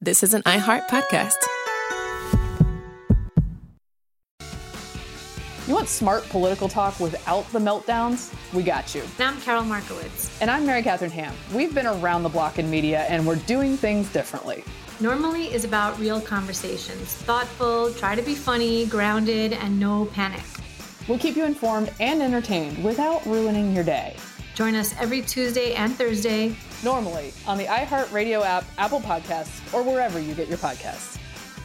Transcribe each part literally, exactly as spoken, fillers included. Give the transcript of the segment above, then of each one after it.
This is an iHeart podcast. You want smart political talk without the meltdowns? We got you. I'm Carol Markowitz. And I'm Mary Catherine Ham. We've been around the block in media, and we're doing things differently. Normally is about real conversations. Thoughtful, try to be funny, grounded, and no panic. We'll keep you informed and entertained without ruining your day. Join us every Tuesday and Thursday. Normally on the iHeartRadio app, Apple Podcasts, or wherever you get your podcasts.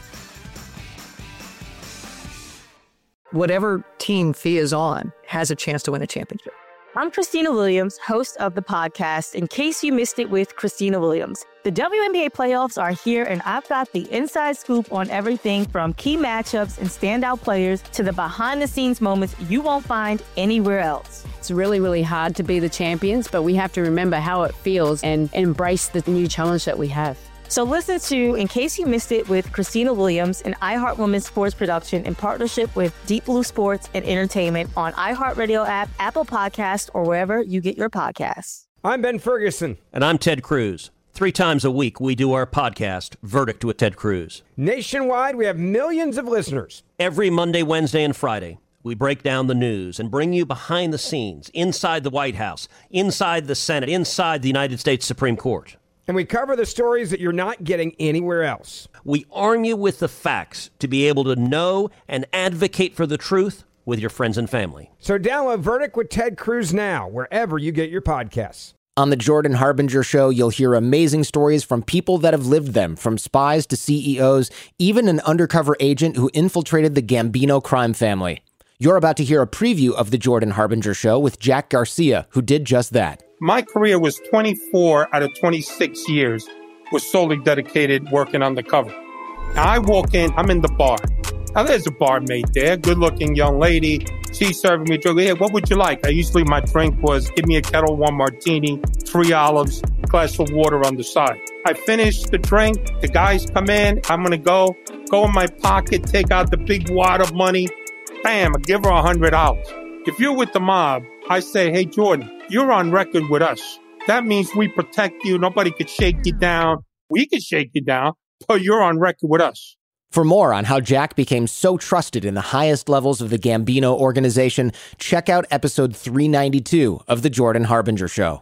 Whatever team Fee is on has a chance to win a championship. I'm Christina Williams, host of the podcast, In Case You Missed It with Christina Williams. The W N B A playoffs are here, and I've got the inside scoop on everything from key matchups and standout players to the behind-the-scenes moments you won't find anywhere else. It's really, really hard to be the champions, but we have to remember how it feels and embrace the new challenge that we have. So listen to In Case You Missed It with Christina Williams, an iHeart Women's Sports production in partnership with Deep Blue Sports and Entertainment on iHeartRadio app, Apple Podcasts, or wherever you get your podcasts. I'm Ben Ferguson. And I'm Ted Cruz. Three times a week, we do our podcast, Verdict with Ted Cruz. Nationwide, we have millions of listeners. Every Monday, Wednesday, and Friday, we break down the news and bring you behind the scenes, inside the White House, inside the Senate, inside the United States Supreme Court. And we cover the stories that you're not getting anywhere else. We arm you with the facts to be able to know and advocate for the truth with your friends and family. So download Verdict with Ted Cruz now, wherever you get your podcasts. On the Jordan Harbinger Show, you'll hear amazing stories from people that have lived them, from spies to C E Os, even an undercover agent who infiltrated the Gambino crime family. You're about to hear a preview of the Jordan Harbinger Show with Jack Garcia, who did just that. My career was twenty-four out of twenty-six years was solely dedicated working undercover. Now I walk in, I'm in the bar. Now there's a barmaid there, good-looking young lady. She's serving me a drink. Hey, what would you like? I usually, my drink was give me a Kettle One martini, three olives, glass of water on the side. I finish the drink. The guys come in. I'm going to go. Go in my pocket, take out the big wad of money. Bam, I give her one hundred dollars. If you're with the mob, I say, hey, Jordan, you're on record with us. That means we protect you. Nobody could shake you down. We could shake you down, but you're on record with us. For more on how Jack became so trusted in the highest levels of the Gambino organization, check out episode three ninety-two of The Jordan Harbinger Show.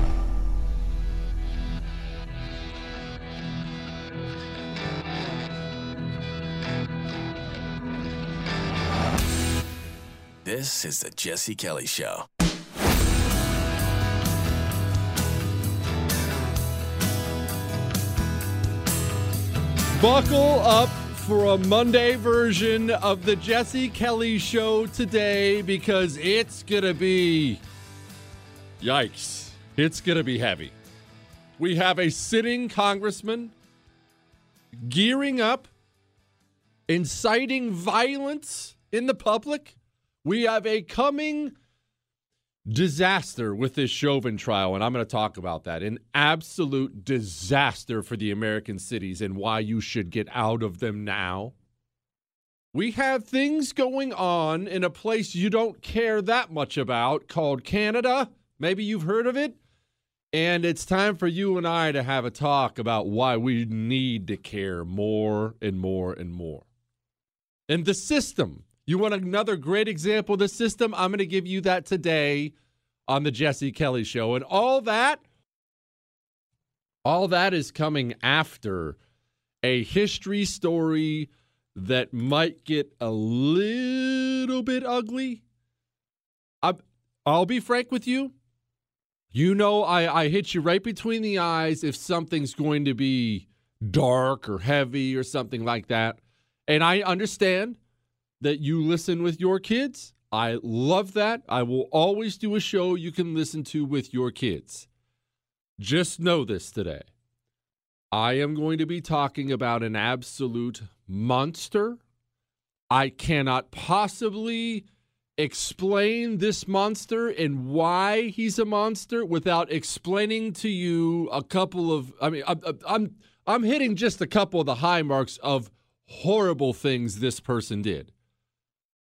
This is the Jesse Kelly Show. Buckle up for a Monday version of the Jesse Kelly Show today, because it's going to be, yikes, it's going to be heavy. We have a sitting congressman gearing up, inciting violence in the public. We have a coming disaster with this Chauvin trial, and I'm going to talk about that. An absolute disaster for the American cities and why you should get out of them now. We have things going on in a place you don't care that much about called Canada. Maybe you've heard of it. And it's time for you and I to have a talk about why we need to care more and more and more. And the system. You want another great example of the system? I'm going to give you that today on the Jesse Kelly Show. And all that, all that is coming after a history story that might get a little bit ugly. I, I'll be frank with you. You know I, I hit you right between the eyes if something's going to be dark or heavy or something like that. And I understand that you listen with your kids. I love that. I will always do a show you can listen to with your kids. Just know this today. I am going to be talking about an absolute monster. I cannot possibly explain this monster and why he's a monster without explaining to you a couple of, I mean, I'm, I'm, I'm hitting just a couple of the high marks of horrible things this person did.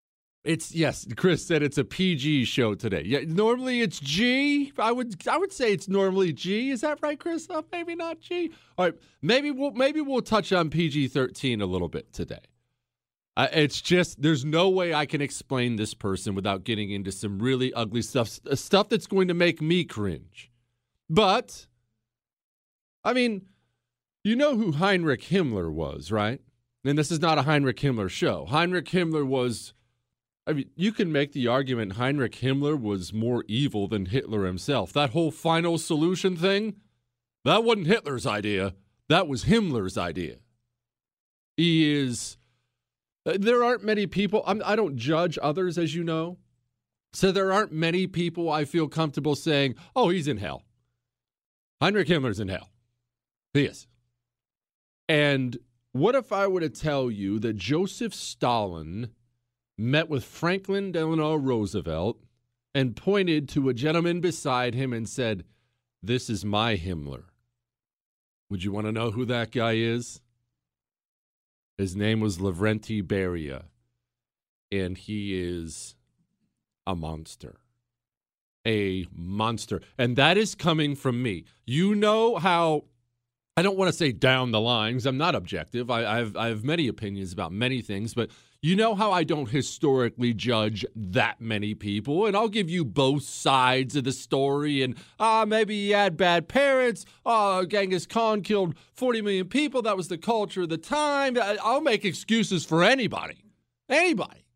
It's yes, Chris said it's a P G show today. Yeah, normally it's G. I would I would say it's normally G. Is that right, Chris? Oh, maybe not G. All right, maybe we'll maybe we'll touch on P G thirteen a little bit today. Uh, it's just there's no way I can explain this person without getting into some really ugly stuff, stuff that's going to make me cringe. But I mean, you know who Heinrich Himmler was, right? And this is not a Heinrich Himmler show. Heinrich Himmler was. I mean, you can make the argument Heinrich Himmler was more evil than Hitler himself. That whole final solution thing, that wasn't Hitler's idea. That was Himmler's idea. He is, there aren't many people, I'm, I don't judge others, as you know. So there aren't many people I feel comfortable saying, oh, he's in hell. Heinrich Himmler's in hell. He is. And what if I were to tell you that Joseph Stalin met with Franklin Delano Roosevelt and pointed to a gentleman beside him and said, this is my Himmler. Would you want to know who that guy is? His name was Lavrenti Beria, and he is a monster. A monster. And that is coming from me. You know how, I don't want to say down the lines, I'm not objective. I, I, have, I have many opinions about many things, but you know how I don't historically judge that many people, and I'll give you both sides of the story, and ah, uh, maybe he had bad parents, oh, uh, Genghis Khan killed forty million people, that was the culture of the time. I'll make excuses for anybody. Anybody.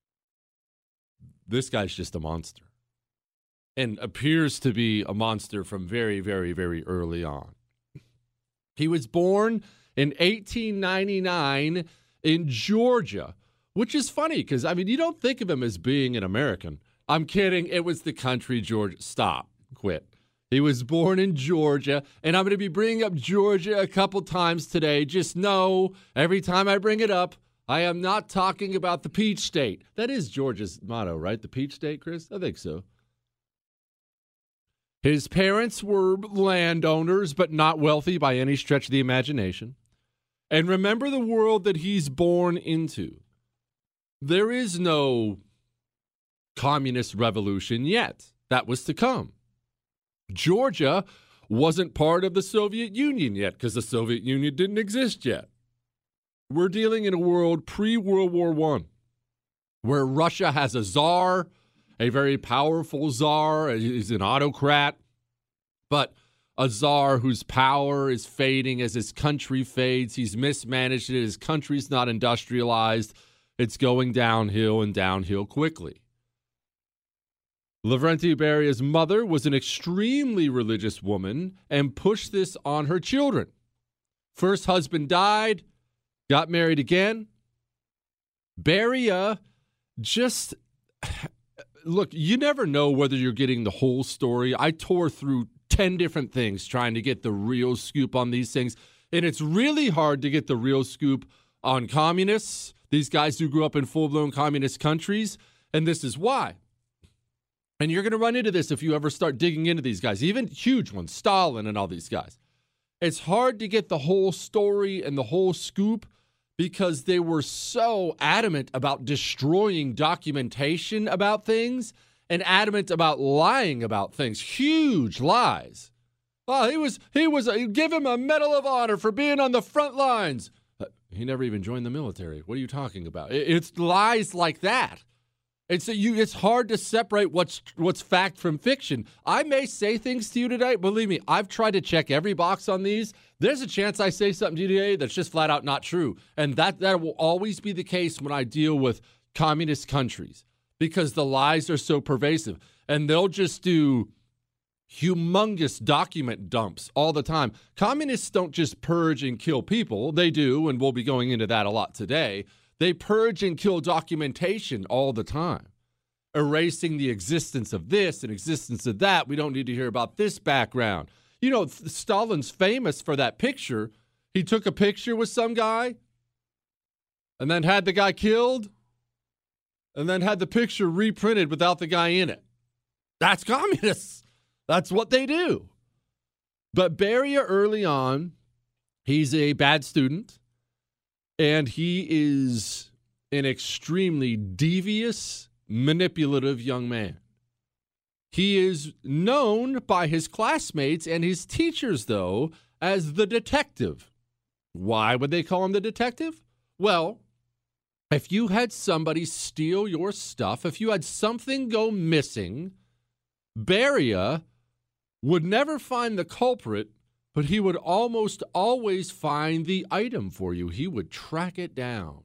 This guy's just a monster, and appears to be a monster from very, very, very early on. He was born in eighteen ninety-nine in Georgia, which is funny because, I mean, you don't think of him as being an American. I'm kidding. It was the country Georgia. Stop. Quit. He was born in Georgia, and I'm going to be bringing up Georgia a couple times today. Just know, every time I bring it up, I am not talking about the Peach State. That is Georgia's motto, right? The Peach State, Chris? I think so. His parents were landowners, but not wealthy by any stretch of the imagination. And remember the world that he's born into. There is no communist revolution yet. That was to come. Georgia wasn't part of the Soviet Union yet because the Soviet Union didn't exist yet. We're dealing in a world pre-World War One where Russia has a czar, a very powerful czar. He's an autocrat, but a czar whose power is fading as his country fades. He's mismanaged it. His country's not industrialized. It's going downhill and downhill quickly. Lavrenti Beria's mother was an extremely religious woman and pushed this on her children. First husband died, got married again. Beria just, look, you never know whether you're getting the whole story. I tore through ten different things trying to get the real scoop on these things, and it's really hard to get the real scoop on communists, these guys who grew up in full-blown communist countries, and this is why. And you're going to run into this if you ever start digging into these guys, even huge ones, Stalin and all these guys. It's hard to get the whole story and the whole scoop because they were so adamant about destroying documentation about things and adamant about lying about things. Huge lies. Oh, he was, he was, a, give him a Medal of Honor for being on the front lines. He never even joined the military. What are you talking about? It's lies like that. It's, a, you, it's hard to separate what's what's fact from fiction. I may say things to you today. Believe me, I've tried to check every box on these. There's a chance I say something to you today that's just flat out not true. And that, that will always be the case when I deal with communist countries because the lies are so pervasive. And they'll just do humongous document dumps all the time. Communists don't just purge and kill people. They do, and we'll be going into that a lot today. They purge and kill documentation all the time, erasing the existence of this and existence of that. We don't need to hear about this background. You know, Stalin's famous for that picture. He took a picture with some guy and then had the guy killed and then had the picture reprinted without the guy in it. That's communists. That's what they do. But Beria early on, he's a bad student, and he is an extremely devious, manipulative young man. He is known by his classmates and his teachers, though, as the detective. Why would they call him the detective? Well, if you had somebody steal your stuff, if you had something go missing, Beria would never find the culprit, but he would almost always find the item for you. He would track it down.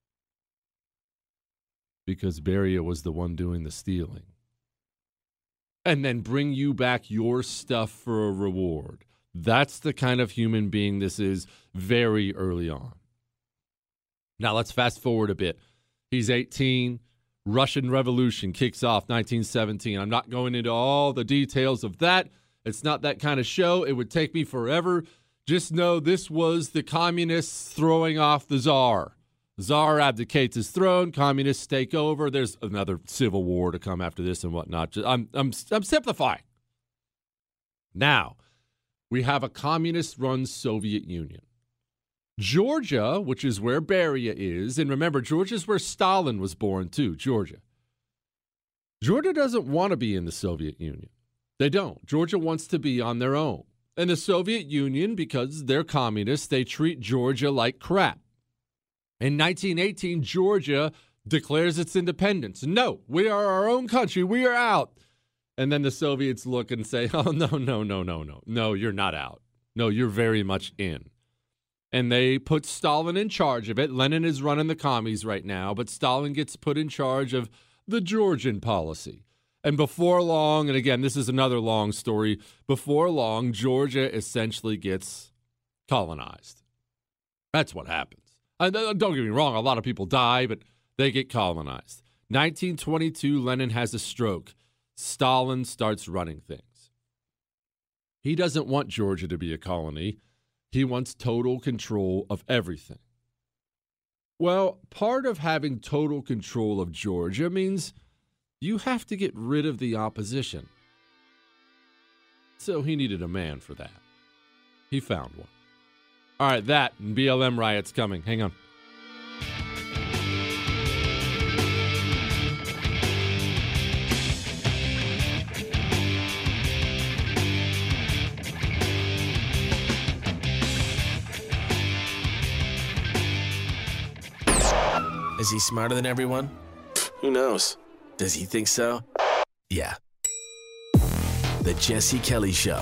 Because Beria was the one doing the stealing. And then bring you back your stuff for a reward. That's the kind of human being this is very early on. Now let's fast forward a bit. He's eighteen. Russian Revolution kicks off nineteen seventeen. I'm not going into all the details of that. It's not that kind of show. It would take me forever. Just know this was the communists throwing off the Tsar. Tsar abdicates his throne. Communists take over. There's another civil war to come after this and whatnot. I'm, I'm, I'm simplifying. Now, we have a communist-run Soviet Union. Georgia, which is where Beria is, and remember, Georgia's where Stalin was born too, Georgia. Georgia doesn't want to be in the Soviet Union. They don't. Georgia wants to be on their own. And the Soviet Union, because they're communists, they treat Georgia like crap. In nineteen eighteen, Georgia declares its independence. No, we are our own country. We are out. And then the Soviets look and say, oh, no, no, no, no, no. No, you're not out. No, you're very much in. And they put Stalin in charge of it. Lenin is running the commies right now, but Stalin gets put in charge of the Georgian policy. And before long, and again, this is another long story, before long, Georgia essentially gets colonized. That's what happens. And don't get me wrong, a lot of people die, but they get colonized. nineteen twenty-two, Lenin has a stroke. Stalin starts running things. He doesn't want Georgia to be a colony. He wants total control of everything. Well, part of having total control of Georgia means you have to get rid of the opposition. So he needed a man for that. He found one. All right, that and B L M riots coming. Hang on. Is he smarter than everyone? Who knows? Does he think so? Yeah. The Jesse Kelly Show.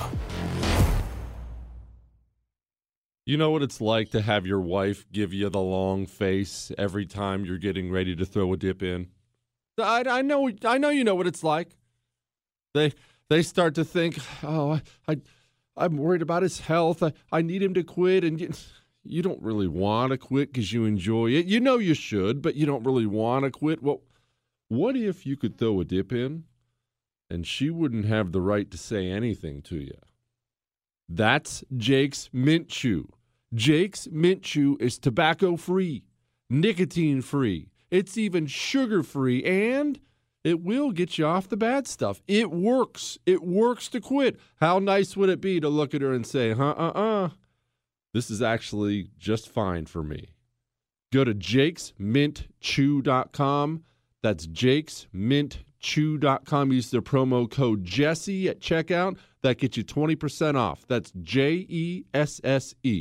You know what it's like to have your wife give you the long face every time you're getting ready to throw a dip in? I, I know I know you know what it's like. They they start to think, oh, I, I, I'm worried about his health. I, I need him to quit. And you, you don't really want to quit because you enjoy it. You know you should, but you don't really want to quit. Well, what if you could throw a dip in and she wouldn't have the right to say anything to you? That's Jake's Mint Chew. Jake's Mint Chew is tobacco-free, nicotine-free. It's even sugar-free, and it will get you off the bad stuff. It works. It works to quit. How nice would it be to look at her and say, uh-uh-uh, this is actually just fine for me. Go to jakes mint chew dot com. That's jakes mint chew dot com. Use the promo code Jesse at checkout. That gets you twenty percent off. That's J E S S E.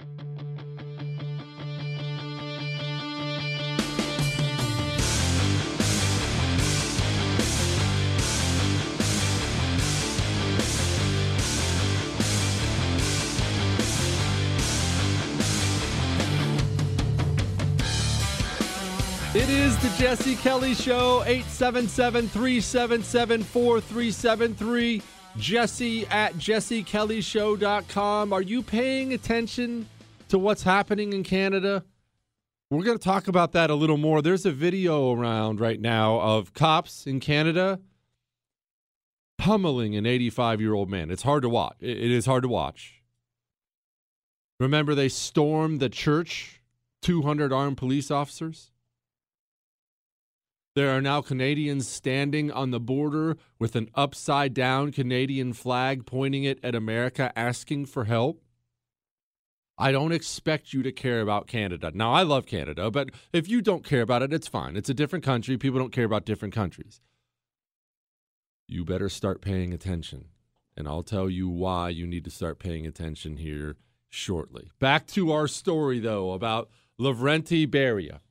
It is the Jesse Kelly Show, eight seven seven, three seven seven, four three seven three, Jesse at jesse kelly show dot com. Are you paying attention to what's happening in Canada? We're going to talk about that a little more. There's a video around right now of cops in Canada pummeling an eighty-five-year-old man. It's hard to watch. It is hard to watch. Remember, they stormed the church, two hundred armed police officers? There are now Canadians standing on the border with an upside-down Canadian flag pointing it at America, asking for help. I don't expect you to care about Canada. Now, I love Canada, but if you don't care about it, it's fine. It's a different country. People don't care about different countries. You better start paying attention. And I'll tell you why you need to start paying attention here shortly. Back to our story, though, about Lavrentiy Beria.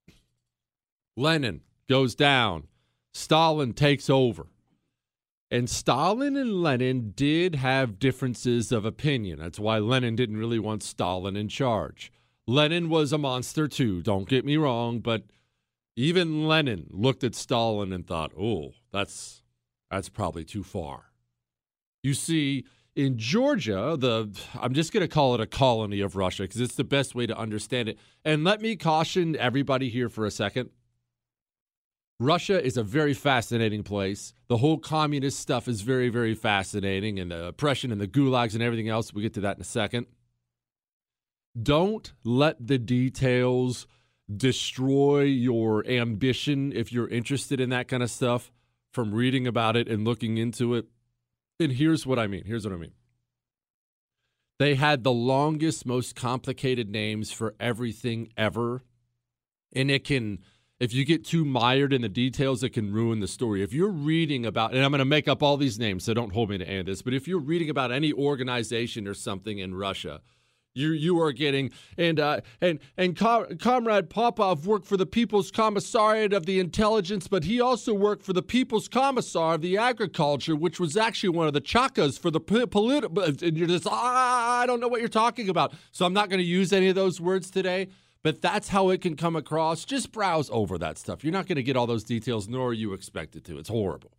Lenin goes down. Stalin takes over. And Stalin and Lenin did have differences of opinion. That's why Lenin didn't really want Stalin in charge. Lenin was a monster too, don't get me wrong, but even Lenin looked at Stalin and thought, oh, that's that's probably too far. You see, in Georgia, the I'm just going to call it a colony of Russia because it's the best way to understand it. And let me caution everybody here for a second. Russia is a very fascinating place. The whole communist stuff is very, very fascinating, and the oppression and the gulags and everything else. We'll get to that in a second. Don't let the details destroy your ambition if you're interested in that kind of stuff from reading about it and looking into it. And here's what I mean. Here's what I mean. They had the longest, most complicated names for everything ever, and it can... If you get too mired in the details, it can ruin the story. If you're reading about, and I'm going to make up all these names, so don't hold me to any of this, but if you're reading about any organization or something in Russia, you you are getting, and uh, and and Com- Comrade Popov worked for the People's Commissariat of the Intelligence, but he also worked for the People's Commissar of the Agriculture, which was actually one of the chakas for the political. And you're just, ah, I don't know what you're talking about. So I'm not going to use any of those words today. But that's how it can come across. Just browse over that stuff. You're not going to get all those details, nor are you expected to. It's horrible.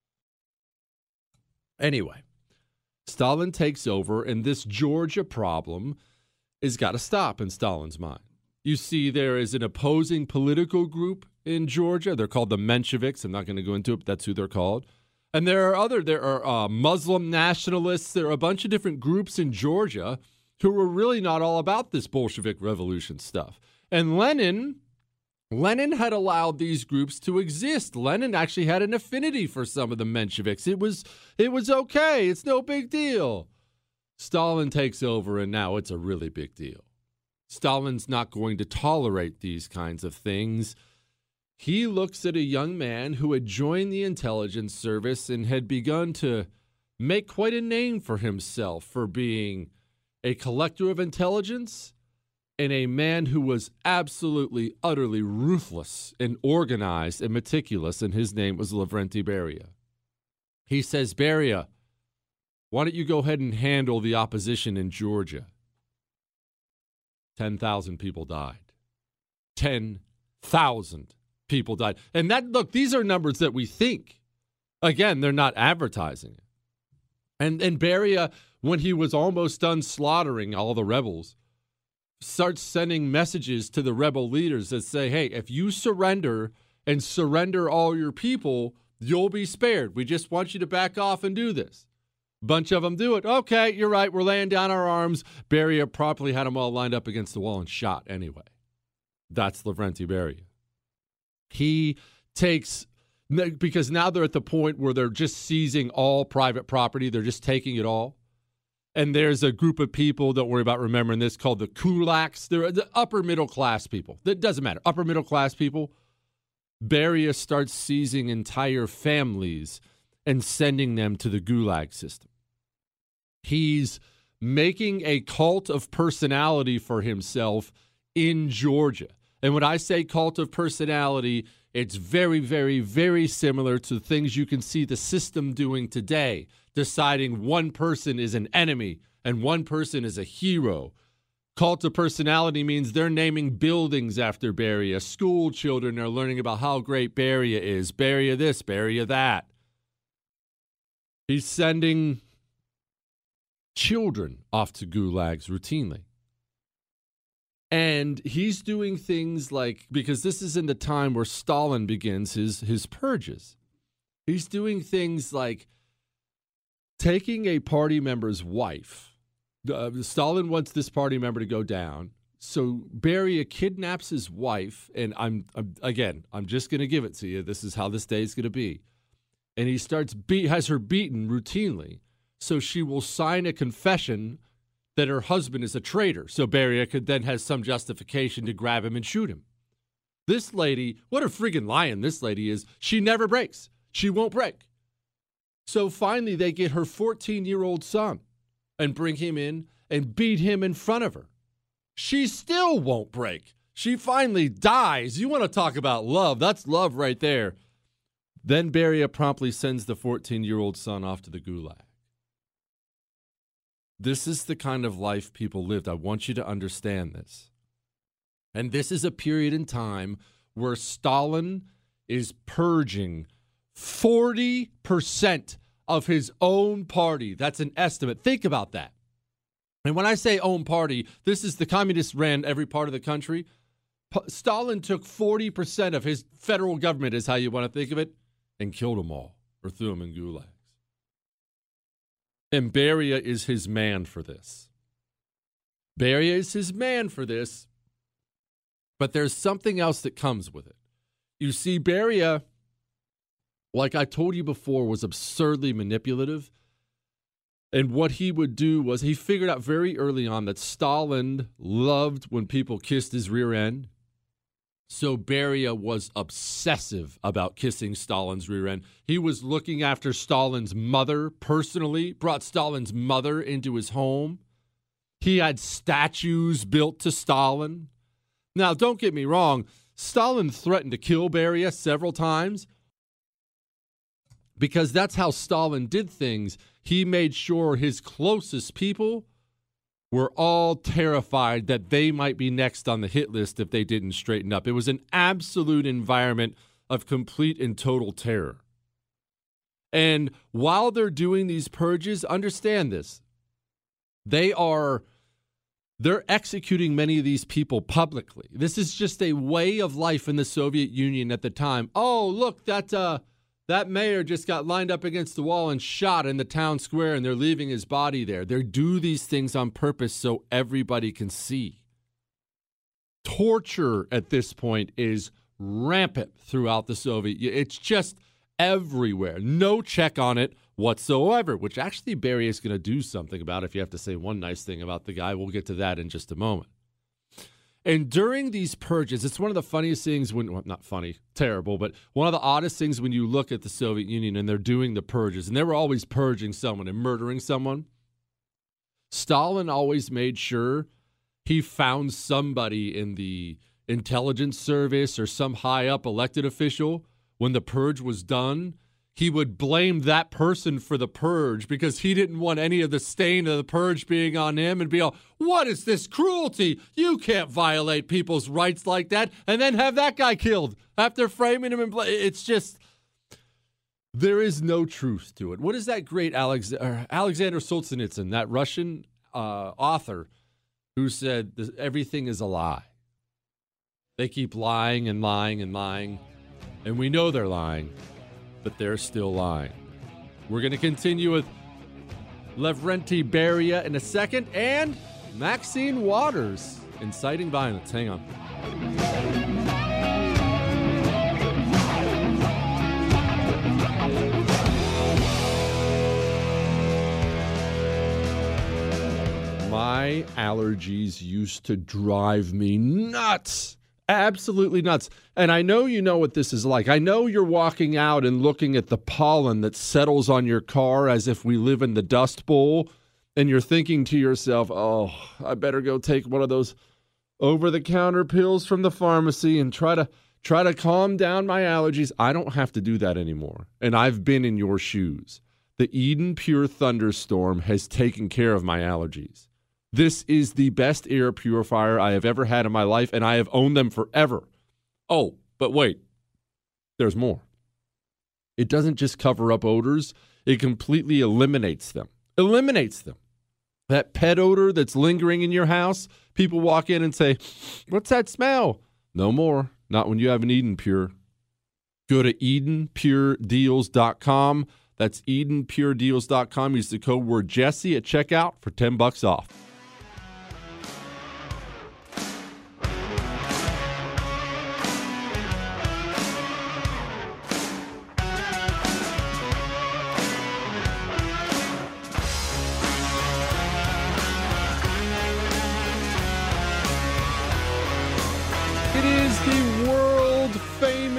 Anyway, Stalin takes over, and this Georgia problem has got to stop in Stalin's mind. You see, there is an opposing political group in Georgia. They're called the Mensheviks. I'm not going to go into it, but that's who they're called. And there are other, there are uh, Muslim nationalists. There are a bunch of different groups in Georgia who were really not all about this Bolshevik revolution stuff. And Lenin, Lenin had allowed these groups to exist. Lenin actually had an affinity for some of the Mensheviks. It was, it was okay. It's no big deal. Stalin takes over, and now it's a really big deal. Stalin's not going to tolerate these kinds of things. He looks at a young man who had joined the intelligence service and had begun to make quite a name for himself for being a collector of intelligence, and a man who was absolutely, utterly ruthless and organized and meticulous, and his name was Lavrentiy Beria. He says, Beria, why don't you go ahead and handle the opposition in Georgia? ten thousand people died. ten thousand people died. And that, look, these are numbers that we think. Again, they're not advertising it. And, and Beria, when he was almost done slaughtering all the rebels, starts sending messages to the rebel leaders that say, hey, if you surrender and surrender all your people, you'll be spared. We just want you to back off and do this. Bunch of them do it. Okay, you're right. We're laying down our arms. Beria properly had them all lined up against the wall and shot anyway. That's Lavrentiy Beria. He takes, because now they're at the point where they're just seizing all private property. They're just taking it all. And there's a group of people, don't worry about remembering this, called the kulaks. They're the upper middle class people. That doesn't matter. Upper middle class people. Beria starts seizing entire families and sending them to the gulag system. He's making a cult of personality for himself in Georgia. And when I say cult of personality, it's very, very, very similar to things you can see the system doing today, deciding one person is an enemy and one person is a hero. Cult of personality means they're naming buildings after Beria. School children are learning about how great Beria is. Beria this, Beria that. He's sending children off to gulags routinely. And he's doing things like, because this is in the time where Stalin begins his, his purges. He's doing things like taking a party member's wife. Uh, Stalin wants this party member to go down. So Beria kidnaps his wife. And I'm, I'm again, I'm just going to give it to you. This is how this day is going to be. And he starts beat, has her beaten routinely. So she will sign a confession that her husband is a traitor, so Beria could then have some justification to grab him and shoot him. This lady, what a friggin' lion this lady is, she never breaks. She won't break. So finally they get her fourteen-year-old son and bring him in and beat him in front of her. She still won't break. She finally dies. You want to talk about love. That's love right there. Then Beria promptly sends the fourteen-year-old son off to the gulag. This is the kind of life people lived. I want you to understand this. And this is a period in time where Stalin is purging forty percent of his own party. That's an estimate. Think about that. And when I say own party, this is the communists ran every part of the country. P- Stalin took forty percent of his federal government, is how you want to think of it, and killed them all or threw them in gulags. And Beria is his man for this. Beria is his man for this. But there's something else that comes with it. You see, Beria, like I told you before, was absurdly manipulative. And what he would do was he figured out very early on that Stalin loved when people kissed his rear end. So Beria was obsessive about kissing Stalin's rear end. He was looking after Stalin's mother personally, brought Stalin's mother into his home. He had statues built to Stalin. Now, don't get me wrong, Stalin threatened to kill Beria several times because that's how Stalin did things. He made sure his closest people were all terrified that they might be next on the hit list if they didn't straighten up. It was an absolute environment of complete and total terror. And while they're doing these purges, understand this. They are... They're executing many of these people publicly. This is just a way of life in the Soviet Union at the time. Oh, look, that uh, that mayor just got lined up against the wall and shot in the town square, and they're leaving his body there. They do these things on purpose so everybody can see. Torture at this point is rampant throughout the Soviet Union. It's just everywhere. No check on it whatsoever, which actually Beria is going to do something about. If you have to say one nice thing about the guy, we'll get to that in just a moment. And during these purges, it's one of the funniest things when, well, not funny, terrible, but one of the oddest things when you look at the Soviet Union and they're doing the purges, and they were always purging someone and murdering someone. Stalin always made sure he found somebody in the intelligence service or some high up elected official when the purge was done. He would blame that person for the purge because he didn't want any of the stain of the purge being on him and be all, what is this cruelty? You can't violate people's rights like that and then have that guy killed after framing him. And bl- it's just, there is no truth to it. What is that great Alex- uh, Alexander Solzhenitsyn, that Russian uh, author who said everything is a lie? They keep lying and lying and lying, and we know they're lying. But they're still lying. We're going to continue with Lavrentiy Beria in a second and Maxine Waters inciting violence. Hang on. My allergies used to drive me nuts. Absolutely nuts. And I know you know what this is like. I know you're walking out and looking at the pollen that settles on your car as if we live in the Dust Bowl, and you're thinking to yourself, oh, I better go take one of those over-the-counter pills from the pharmacy and try to try to calm down my allergies. I don't have to do that anymore. And I've been in your shoes. The Eden Pure Thunderstorm has taken care of my allergies. This is the best air purifier I have ever had in my life, and I have owned them forever. Oh, but wait, there's more. It doesn't just cover up odors, it completely eliminates them. Eliminates them. That pet odor that's lingering in your house, people walk in and say, what's that smell? No more. Not when you have an Eden Pure. Go to Eden Pure Deals dot com. That's Eden Pure Deals dot com. Use the code word Jesse at checkout for ten bucks off.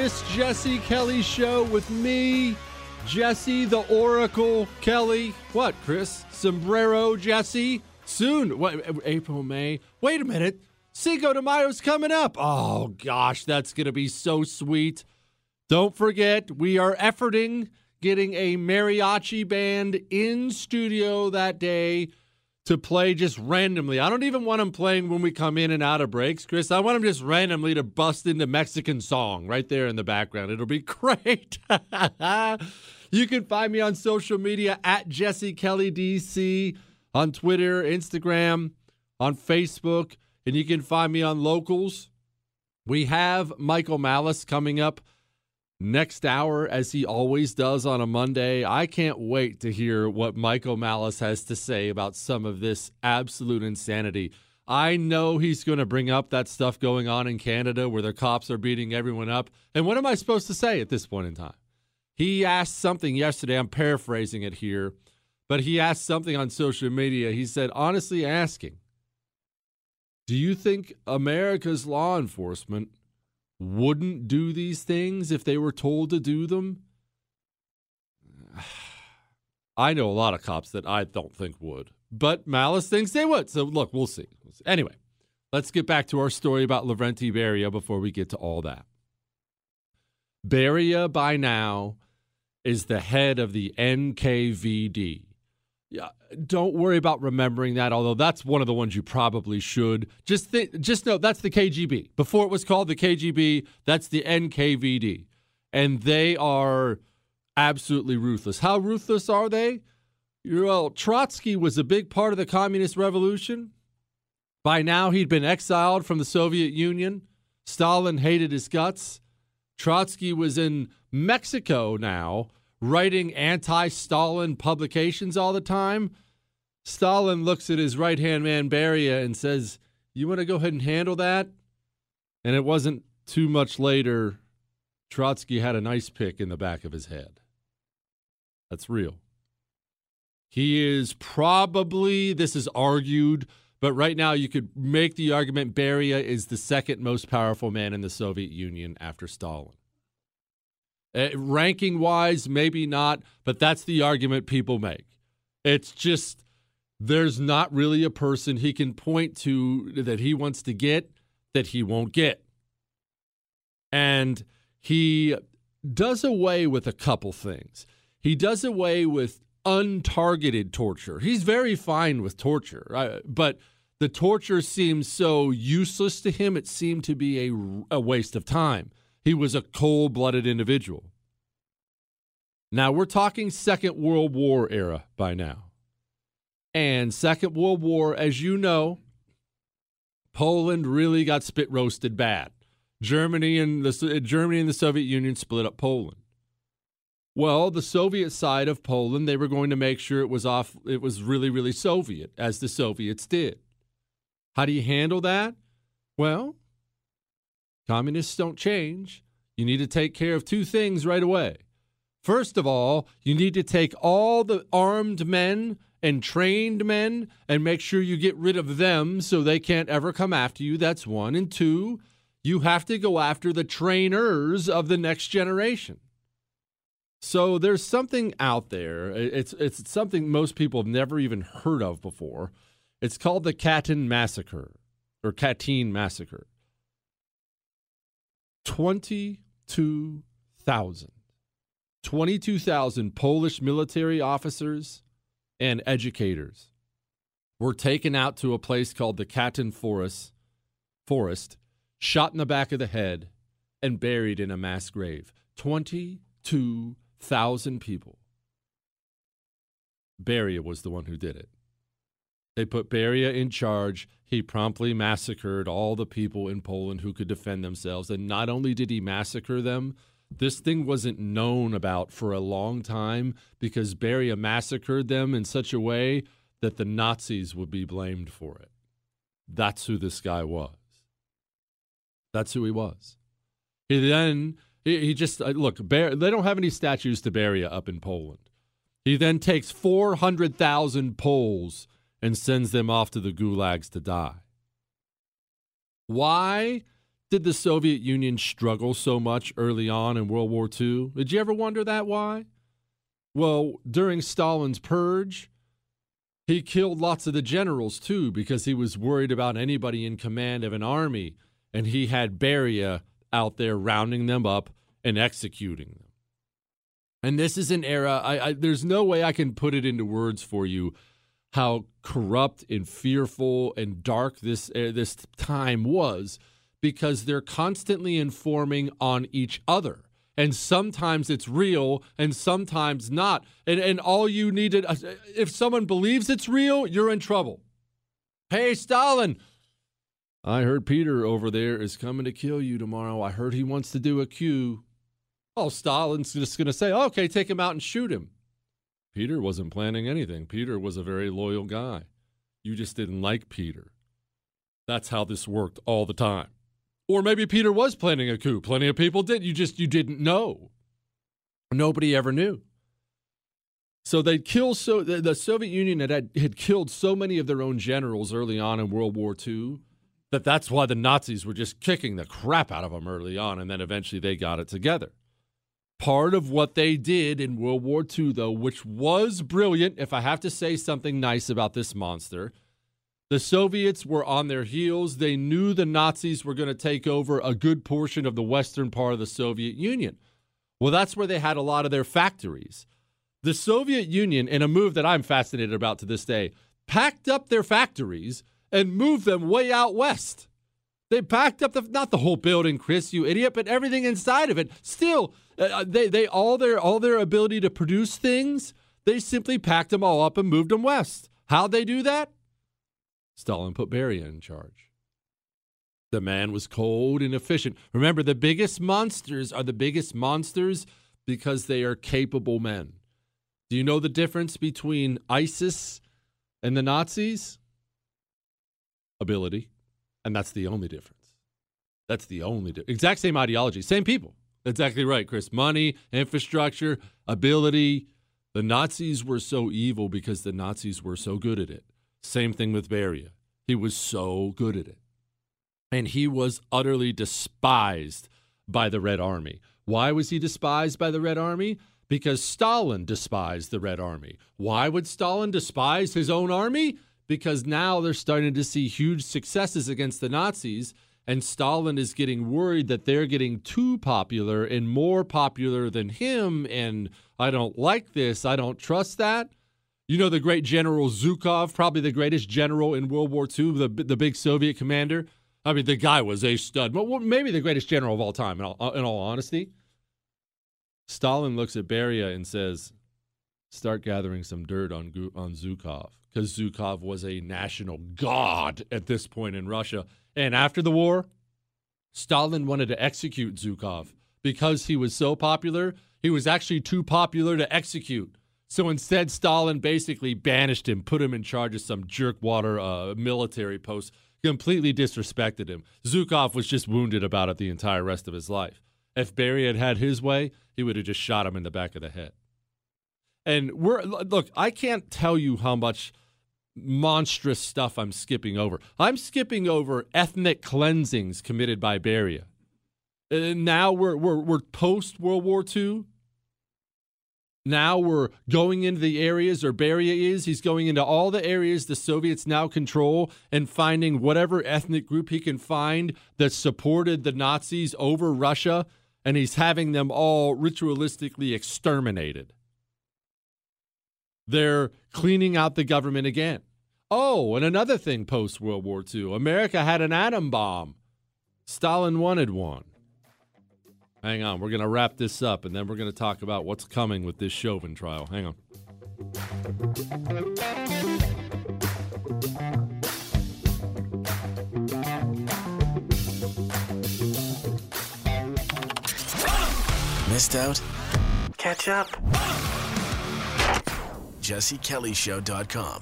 Chris Jesse Kelly Show with me, Jesse the Oracle Kelly. What, Chris? Sombrero Jesse? Soon. What, April, May? Wait a minute. Cinco de Mayo's coming up. Oh, gosh, that's going to be so sweet. Don't forget, we are efforting getting a mariachi band in studio that day to play just randomly. I don't even want them playing when we come in and out of breaks, Chris. I want them just randomly to bust into Mexican song right there in the background. It'll be great. You can find me on social media at Jesse Kelly D C, on Twitter, Instagram, on Facebook, and you can find me on Locals. We have Michael Malice coming up next hour, as he always does on a Monday. I can't wait to hear what Michael Malice has to say about some of this absolute insanity. I know he's going to bring up that stuff going on in Canada where the cops are beating everyone up. And what am I supposed to say at this point in time? He asked something yesterday. I'm paraphrasing it here, but he asked something on social media. He said, honestly asking, do you think America's law enforcement wouldn't do these things if they were told to do them? I know a lot of cops that I don't think would, but Malice thinks they would. So, look, we'll see. We'll see. Anyway, let's get back to our story about Lavrenti Beria before we get to all that. Beria, by now, is the head of the N K V D. Yeah, don't worry about remembering that, although that's one of the ones you probably should. Just th- just know that's the K G B. Before it was called the K G B, that's the N K V D. And they are absolutely ruthless. How ruthless are they? Well, Trotsky was a big part of the Communist Revolution. By now, he'd been exiled from the Soviet Union. Stalin hated his guts. Trotsky was in Mexico now, writing anti-Stalin publications all the time. Stalin looks at his right-hand man, Beria, and says, you want to go ahead and handle that? And it wasn't too much later, Trotsky had an ice pick in the back of his head. That's real. He is probably, this is argued, but right now you could make the argument Beria is the second most powerful man in the Soviet Union after Stalin. Uh, ranking-wise, maybe not, but that's the argument people make. It's just there's not really a person he can point to that he wants to get that he won't get. And he does away with a couple things. He does away with untargeted torture. He's very fine with torture, right? But the torture seems so useless to him, it seemed to be a, a waste of time. He was a cold-blooded individual. Now, we're talking Second World War era by now. And Second World War, as you know, Poland really got spit roasted bad. Germany and the Germany and the Soviet Union split up Poland. Well, the Soviet side of Poland, they were going to make sure it was off. It was really, really Soviet, as the Soviets did. How do you handle that? Well, communists don't change. You need to take care of two things right away. First of all, you need to take all the armed men and trained men and make sure you get rid of them so they can't ever come after you. That's one. And two, you have to go after the trainers of the next generation. So there's something out there. It's it's something most people have never even heard of before. It's called the Katyn Massacre, or Katyn Massacre. twenty-two thousand. twenty-two thousand Polish military officers and educators were taken out to a place called the Katyn Forest, forest, shot in the back of the head, and buried in a mass grave. twenty-two thousand people. Beria was the one who did it. They put Beria in charge. He promptly massacred all the people in Poland who could defend themselves. And not only did he massacre them, this thing wasn't known about for a long time because Beria massacred them in such a way that the Nazis would be blamed for it. That's who this guy was. That's who he was. He then, he, he just, look, Ber, they don't have any statues to Beria up in Poland. He then takes four hundred thousand Poles and sends them off to the gulags to die. Why? did the Soviet Union struggle so much early on in World War Two? Did you ever wonder that why? Well, during Stalin's purge, he killed lots of the generals too because he was worried about anybody in command of an army, and he had Beria out there rounding them up and executing them. And this is an era, I, I, there's no way I can put it into words for you how corrupt and fearful and dark this uh, this time was, because they're constantly informing on each other. And sometimes it's real and sometimes not. And, and all you need to, if someone believes it's real, you're in trouble. Hey, Stalin, I heard Peter over there is coming to kill you tomorrow. I heard he wants to do a coup. Oh, Stalin's just going to say, okay, take him out and shoot him. Peter wasn't planning anything. Peter was a very loyal guy. You just didn't like Peter. That's how this worked all the time. Or maybe Peter was planning a coup. Plenty of people did. You just, you didn't know. Nobody ever knew. So they'd kill, so the, the Soviet Union had, had, had killed so many of their own generals early on in World War Two that that's why the Nazis were just kicking the crap out of them early on, and then eventually they got it together. Part of what they did in World War Two, though, which was brilliant, if I have to say something nice about this monster, the Soviets were on their heels. They knew the Nazis were going to take over a good portion of the western part of the Soviet Union. Well, that's where they had a lot of their factories. The Soviet Union, in a move that I'm fascinated about to this day, packed up their factories and moved them way out west. They packed up the, not the whole building, Chris, you idiot, but everything inside of it. Still, uh, they they all their all their ability to produce things, they simply packed them all up and moved them west. How'd they do that? Stalin put Beria in charge. The man was cold and efficient. Remember, the biggest monsters are the biggest monsters because they are capable men. Do you know the difference between ISIS and the Nazis? Ability. And that's the only difference. That's the only difference. Exact same ideology. Same people. Exactly right, Chris. Money, infrastructure, ability. The Nazis were so evil because the Nazis were so good at it. Same thing with Beria. He was so good at it. And he was utterly despised by the Red Army. Why was he despised by the Red Army? Because Stalin despised the Red Army. Why would Stalin despise his own army? Because now they're starting to see huge successes against the Nazis, and Stalin is getting worried that they're getting too popular and more popular than him, and I don't like this. I don't trust that. You know the great General Zhukov, probably the greatest general in World War Two, the, the big Soviet commander? I mean, the guy was a stud. Well, maybe the greatest general of all time, in all, in all honesty. Stalin looks at Beria and says, start gathering some dirt on, on Zhukov, because Zhukov was a national god at this point in Russia. And after the war, Stalin wanted to execute Zhukov because he was so popular. He was actually too popular to execute. So instead, Stalin basically banished him, put him in charge of some jerkwater uh, military post, completely disrespected him. Zhukov was just wounded about it the entire rest of his life. If Beria had had his way, he would have just shot him in the back of the head. And we're look, I can't tell you how much monstrous stuff I'm skipping over. I'm skipping over ethnic cleansings committed by Beria. And now we're we're we're post World War Two. Now we're going into the areas, or Beria is, he's going into all the areas the Soviets now control and finding whatever ethnic group he can find that supported the Nazis over Russia, and he's having them all ritualistically exterminated. They're cleaning out the government again. Oh, and another thing post-World War Two, America had an atom bomb. Stalin wanted one. Hang on, we're going to wrap this up, and then we're going to talk about what's coming with this Chauvin trial. Hang on. Missed out? Catch up. Jesse Kelly Show dot com.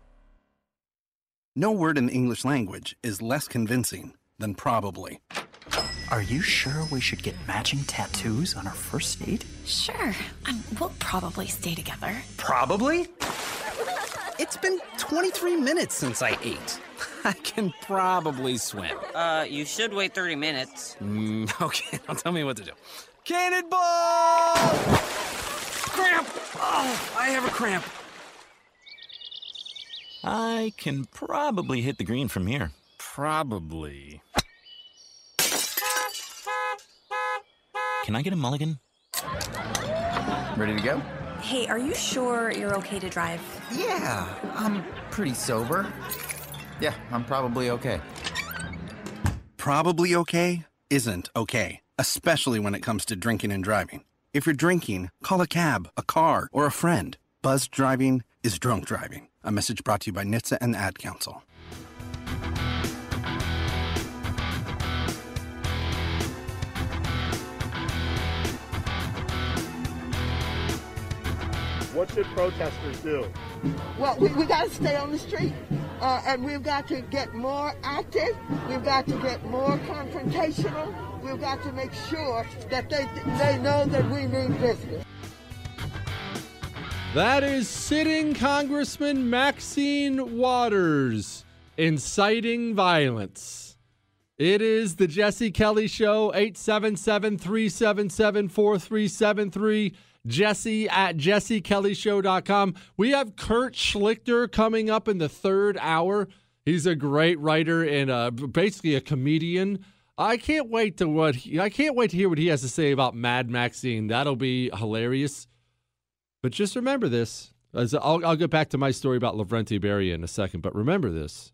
No word in the English language is less convincing than probably. Are you sure we should get matching tattoos on our first date? Sure. Um, we'll probably stay together. Probably? It's been twenty-three minutes since I ate. I can probably swim. Uh, you should wait thirty minutes. Mm, okay, now tell me what to do. Cannonball! Cramp! Oh, I have a cramp. I can probably hit the green from here. Probably. Can I get a mulligan? Ready to go? Hey, are you sure you're okay to drive? Yeah, I'm pretty sober. Yeah, I'm probably okay. Probably okay isn't okay, especially when it comes to drinking and driving. If you're drinking, call a cab, a car, or a friend. Buzzed driving is drunk driving. A message brought to you by N H T S A and the Ad Council. What should protesters do? Well, we, we got to stay on the street, uh, and we've got to get more active. We've got to get more confrontational. We've got to make sure that they they know that we mean business. That is sitting Congressman Maxine Waters inciting violence. It is the Jesse Kelly Show, eight seven seven, three seven seven, four three seven three. Jesse at jesse kelly show dot com. We have Kurt Schlichter coming up in the third hour. He's a great writer and uh, basically a comedian. I can't wait to what he, I can't wait to hear what he has to say about Mad Maxine. That'll be hilarious. But just remember this. As I'll, I'll get back to my story about Lavrenti Beria in a second. But remember this.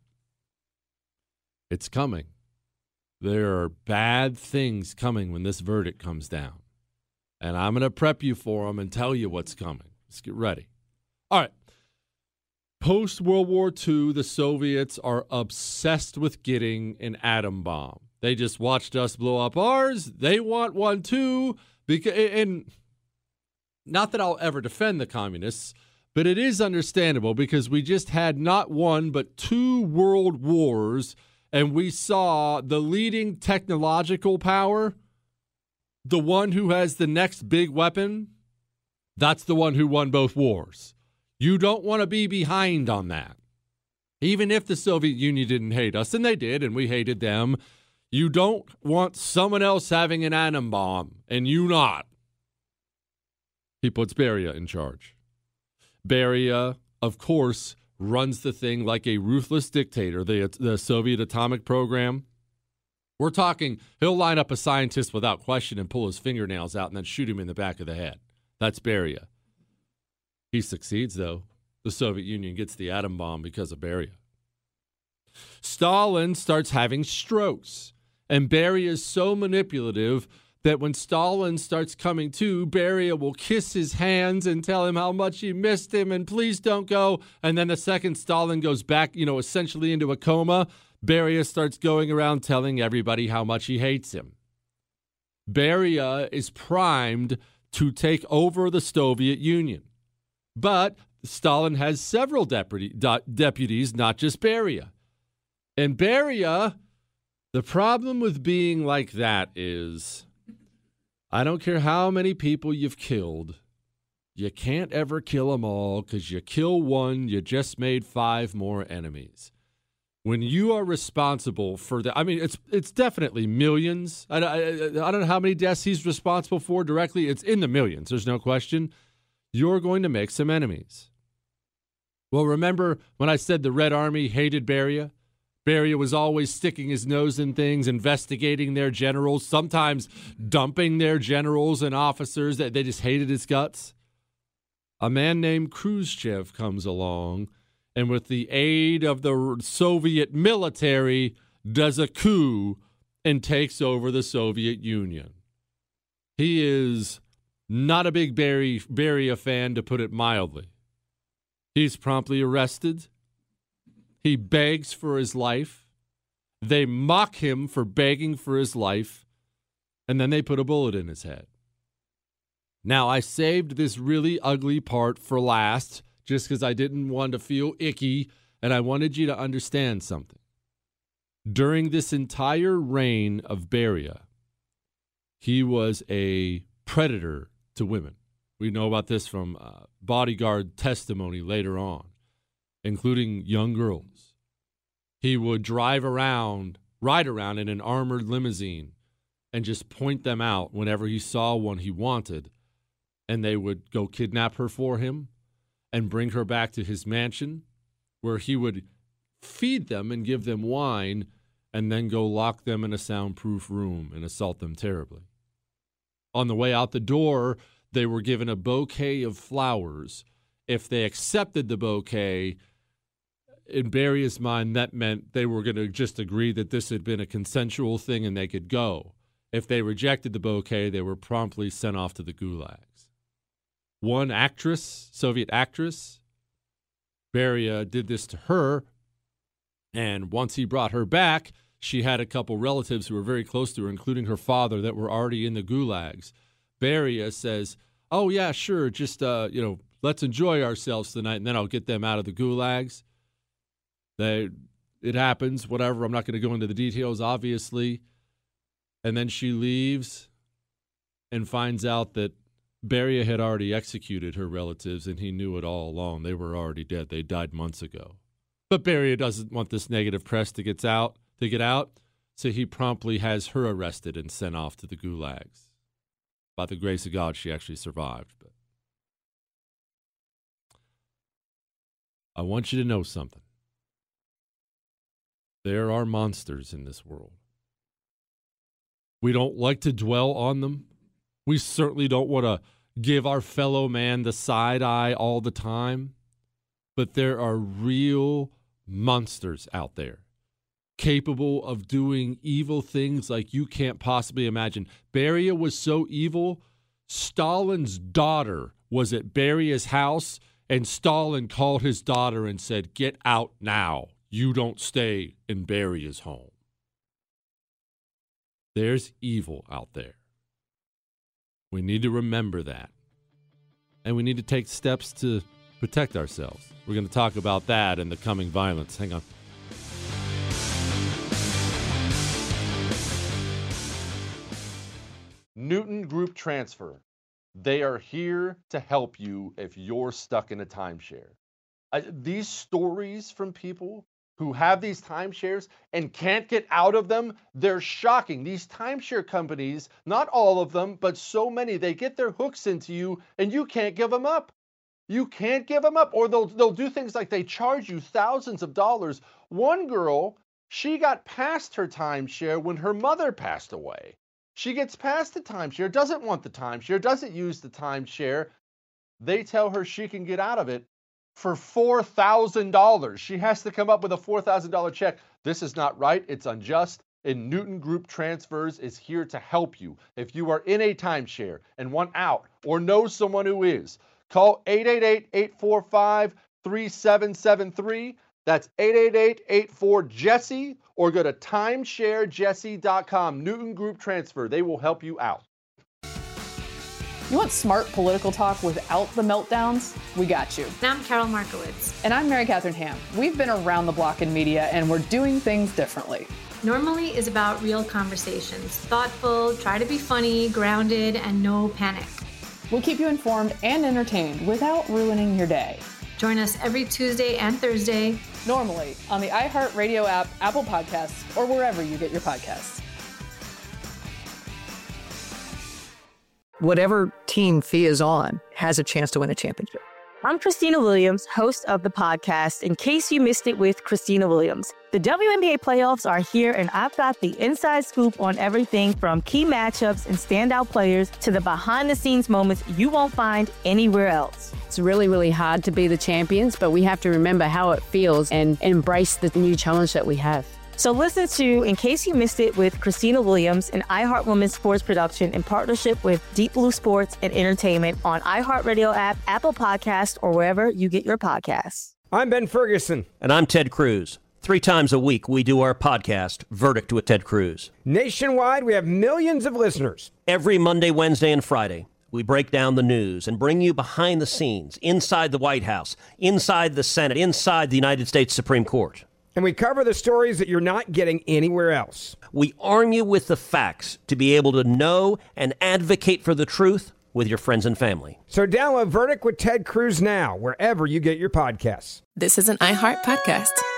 It's coming. There are bad things coming when this verdict comes down. And I'm going to prep you for them and tell you what's coming. Let's get ready. All right. Post-World War Two, the Soviets are obsessed with getting an atom bomb. They just watched us blow up ours. They want one too. Because, and not that I'll ever defend the communists, but it is understandable because we just had not one but two world wars, and we saw the leading technological power, the one who has the next big weapon, that's the one who won both wars. You don't want to be behind on that. Even if the Soviet Union didn't hate us, and they did, and we hated them, you don't want someone else having an atom bomb, and you not. He puts Beria in charge. Beria, of course, runs the thing like a ruthless dictator, the, the Soviet atomic program. We're talking, he'll line up a scientist without question and pull his fingernails out and then shoot him in the back of the head. That's Beria. He succeeds, though. The Soviet Union gets the atom bomb because of Beria. Stalin starts having strokes, and Beria is so manipulative that when Stalin starts coming to, Beria will kiss his hands and tell him how much he missed him and please don't go. And then the second Stalin goes back, you know, essentially into a coma, Beria starts going around telling everybody how much he hates him. Beria is primed to take over the Soviet Union. But Stalin has several deputy, de- deputies, not just Beria. And Beria, the problem with being like that is, I don't care how many people you've killed, you can't ever kill them all because you kill one, you just made five more enemies. When you are responsible for the, I mean, it's it's definitely millions. I, I, I don't know how many deaths he's responsible for directly. It's in the millions. There's no question. You're going to make some enemies. Well, remember when I said the Red Army hated Beria? Beria was always sticking his nose in things, investigating their generals, sometimes dumping their generals and officers that they just hated his guts. A man named Khrushchev comes along, and with the aid of the Soviet military, does a coup and takes over the Soviet Union. He is not a big Beria, Beria fan, to put it mildly. He's promptly arrested. He begs for his life. They mock him for begging for his life, and then they put a bullet in his head. Now, I saved this really ugly part for last, just because I didn't want to feel icky, and I wanted you to understand something. During this entire reign of Beria, he was a predator to women. We know about this from uh, bodyguard testimony later on, including young girls. he would drive around, ride around in an armored limousine and just point them out whenever he saw one he wanted. And they would go kidnap her for him and bring her back to his mansion, where he would feed them and give them wine and then go lock them in a soundproof room and assault them terribly. On the way out the door, they were given a bouquet of flowers. If they accepted the bouquet, in Beria's mind, that meant they were going to just agree that this had been a consensual thing and they could go. If they rejected the bouquet, they were promptly sent off to the gulags. One actress, Soviet actress, Beria did this to her, and once he brought her back, she had a couple relatives who were very close to her, including her father, that were already in the gulags. Beria says, oh, yeah, sure, just, uh, you know, let's enjoy ourselves tonight, and then I'll get them out of the gulags. They, it happens, whatever. I'm not going to go into the details, obviously. And then she leaves and finds out that Beria had already executed her relatives, and he knew it all along. They were already dead. They died months ago. But Beria doesn't want this negative press to get out, to get out, so he promptly has her arrested and sent off to the gulags. By the grace of God, she actually survived. But I want you to know something. There are monsters in this world. We don't like to dwell on them. We certainly don't want to give our fellow man the side eye all the time. But there are real monsters out there, capable of doing evil things like you can't possibly imagine. Beria was so evil, Stalin's daughter was at Beria's house, and Stalin called his daughter and said, "Get out now. You don't stay in Beria's home." There's evil out there. We need to remember that. And we need to take steps to protect ourselves. We're going to talk about that and the coming violence. Hang on. Newton Group Transfer. They are here to help you if you're stuck in a timeshare. Uh, these stories from people who have these timeshares and can't get out of them, they're shocking. These timeshare companies, not all of them, but so many, they get their hooks into you and you can't give them up. You can't give them up. Or they'll, they'll do things like they charge you thousands of dollars. One girl, she got past her timeshare when her mother passed away. She gets past the timeshare, doesn't want the timeshare, doesn't use the timeshare. They tell her she can get out of it for four thousand dollars. She has to come up with a four thousand dollars check. This is not right. It's unjust. And Newton Group Transfers is here to help you. If you are in a timeshare and want out or know someone who is, call eight eight eight, eight four five, three seven seven three. That's eight eight eight, eight four, Jesse, or go to timeshare jesse dot com. Newton Group Transfer. They will help you out. You want smart political talk without the meltdowns? We got you. And I'm Carol Markowitz. And I'm Mary Catherine Ham. We've been around the block in media, and we're doing things differently. Normally is about real conversations. Thoughtful, try to be funny, grounded, and no panic. We'll keep you informed and entertained without ruining your day. Join us every Tuesday and Thursday. Normally on the iHeartRadio app, Apple Podcasts, or wherever you get your podcasts. Whatever team Fee is on has a chance to win a championship. I'm Christina Williams, host of the podcast, In Case You Missed It with Christina Williams. The W N B A playoffs are here, and I've got the inside scoop on everything from key matchups and standout players to the behind-the-scenes moments you won't find anywhere else. It's really, really hard to be the champions, but we have to remember how it feels and embrace the new challenge that we have. So listen to In Case You Missed It with Christina Williams, an iHeart Women's Sports production in partnership with Deep Blue Sports and Entertainment on iHeartRadio app, Apple Podcasts, or wherever you get your podcasts. I'm Ben Ferguson. And I'm Ted Cruz. Three times a week, we do our podcast, Verdict with Ted Cruz. Nationwide, we have millions of listeners. Every Monday, Wednesday, and Friday, we break down the news and bring you behind the scenes, inside the White House, inside the Senate, inside the United States Supreme Court. And we cover the stories that you're not getting anywhere else. We arm you with the facts to be able to know and advocate for the truth with your friends and family. So download Verdict with Ted Cruz now, wherever you get your podcasts. This is an iHeart podcast.